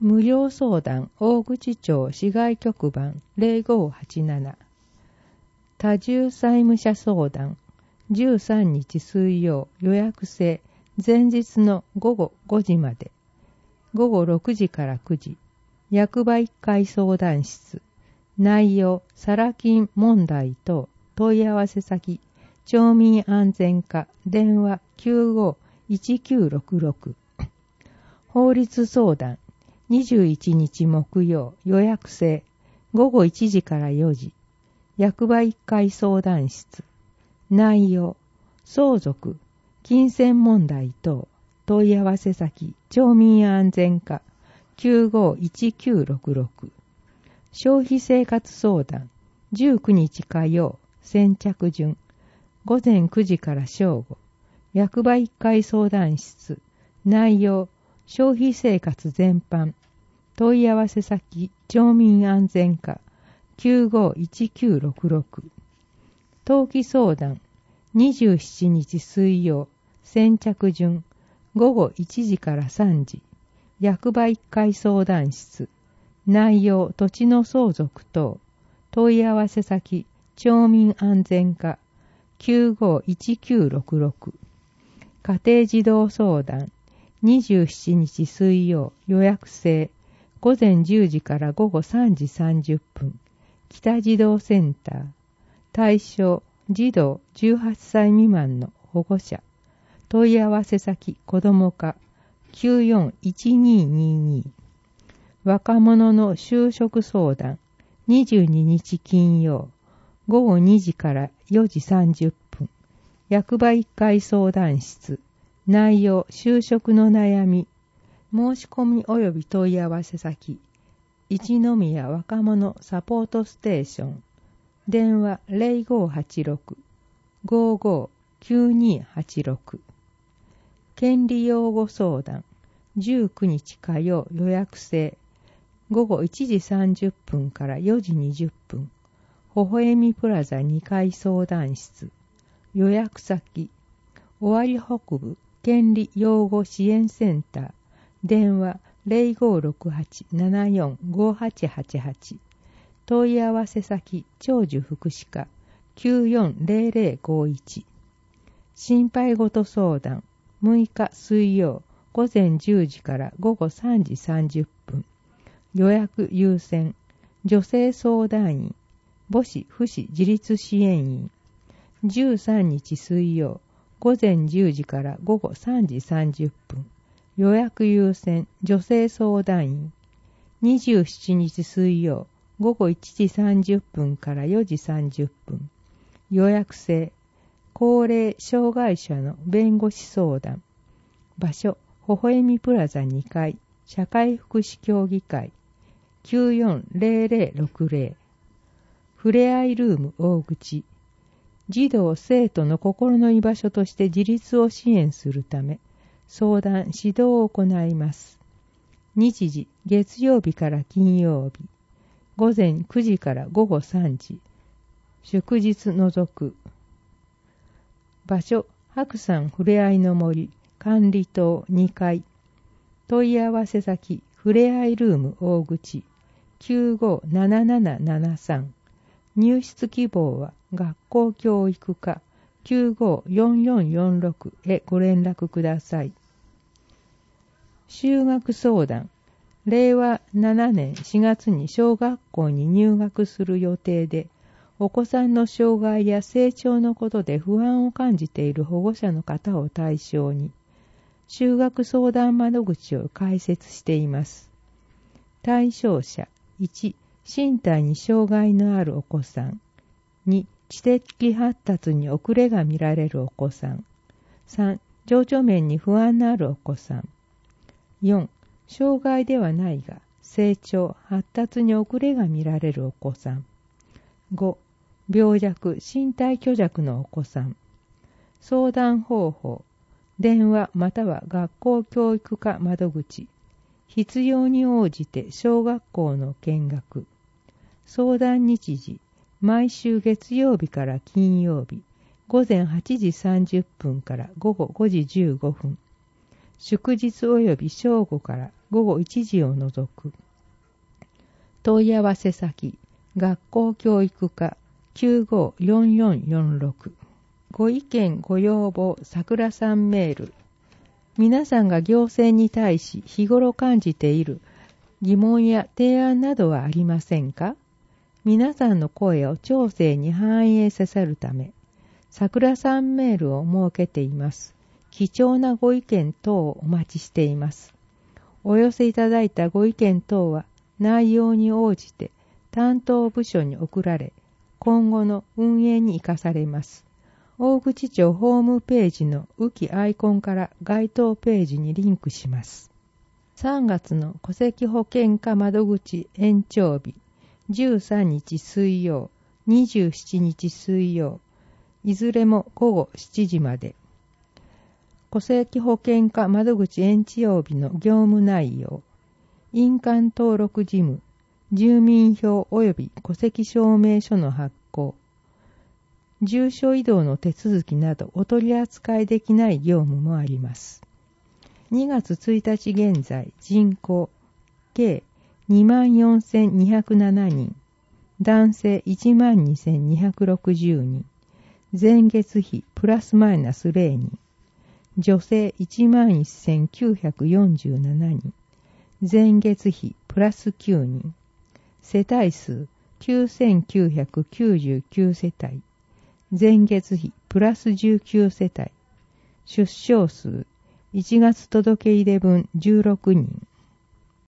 無料相談大口町市外局番0587。多重債務者相談13日水曜予約制前日の午後5時まで。午後6時から9時。役場1階相談室。内容、サラ金問題等問い合わせ先、町民安全課電話951966。法律相談21日木曜予約制午後1時から4時。役場1階相談室。内容、相続、金銭問題等問い合わせ先、町民安全課951966。消費生活相談19日火曜先着順午前9時から正午。役場1階相談室。内容、消費生活全般問い合わせ先、町民安全課951966。登記相談27日水曜先着順午後1時から3時。役場1階相談室。内容、土地の相続等問い合わせ先、町民安全課951966。家庭児童相談27日水曜予約制午前10時から午後3時30分。北児童センター。対象、児童18歳未満の保護者。問い合わせ先、子ども課941222。若者の就職相談22日金曜午後2時から4時30分。役場1階相談室。内容、就職の悩み。申し込み及び問い合わせ先、一宮若者サポートステーション。電話0586-559286。権利擁護相談19日火曜予約制午後1時30分から4時20分。微笑みプラザ2階相談室。予約先、尾張北部権利擁護支援センター。電話0568-745888。問い合わせ先、長寿福祉課940051。心配事相談6日水曜午前10時から午後3時30分。予約優先。女性相談員母子父子自立支援員。13日水曜午前10時から午後3時30分。予約優先。女性相談員。27日水曜午後1時30分から4時30分。予約制。高齢障害者の弁護士相談。場所、微笑みプラザ2階、社会福祉協議会、940060。ふれあいルーム大口。児童生徒の心の居場所として自立を支援するため、相談、指導を行います。日時、月曜日から金曜日。午前9時から午後3時。祝日除く。場所、白山ふれあいの森、管理棟2階。問い合わせ先、ふれあいルーム大口、957773。入室希望は学校教育課954446へご連絡ください。就学相談。令和7年4月に小学校に入学する予定で、お子さんの障害や成長のことで不安を感じている保護者の方を対象に、就学相談窓口を開設しています。対象者1、身体に障害のあるお子さん。2、知的発達に遅れが見られるお子さん。3、情緒面に不安のあるお子さん。4、障害ではないが成長・発達に遅れが見られるお子さん。5、病弱・身体虚弱のお子さん。相談方法。電話または学校教育課窓口。必要に応じて小学校の見学。相談日時。毎週月曜日から金曜日。午前8時30分から午後5時15分。祝日及び正午から午後1時を除く。問い合わせ先、学校教育課 954446。ご意見ご要望さくらさんメール。皆さんが行政に対し日頃感じている疑問や提案などはありませんか？皆さんの声を町政に反映させるため、さくらさんメールを設けています。貴重なご意見等をお待ちしています。お寄せいただいたご意見等は内容に応じて担当部署に送られ、今後の運営に生かされます。大口町ホームページの浮きアイコンから該当ページにリンクします。3月の戸籍保険課窓口延長日、13日水曜、27日水曜、いずれも午後7時まで。戸籍保険課窓口延長日の業務内容、印鑑登録事務、住民票及び戸籍証明書の発行、住所移動の手続きなどお取り扱いできない業務もあります。2月1日現在人口計 24,207 人、男性 12,260 人、前月比プラスマイナス0人、女性 11,947 人、前月比プラス9人、世帯数 9,999 世帯、前月比プラス19世帯、出生数1月届け入れ分16人、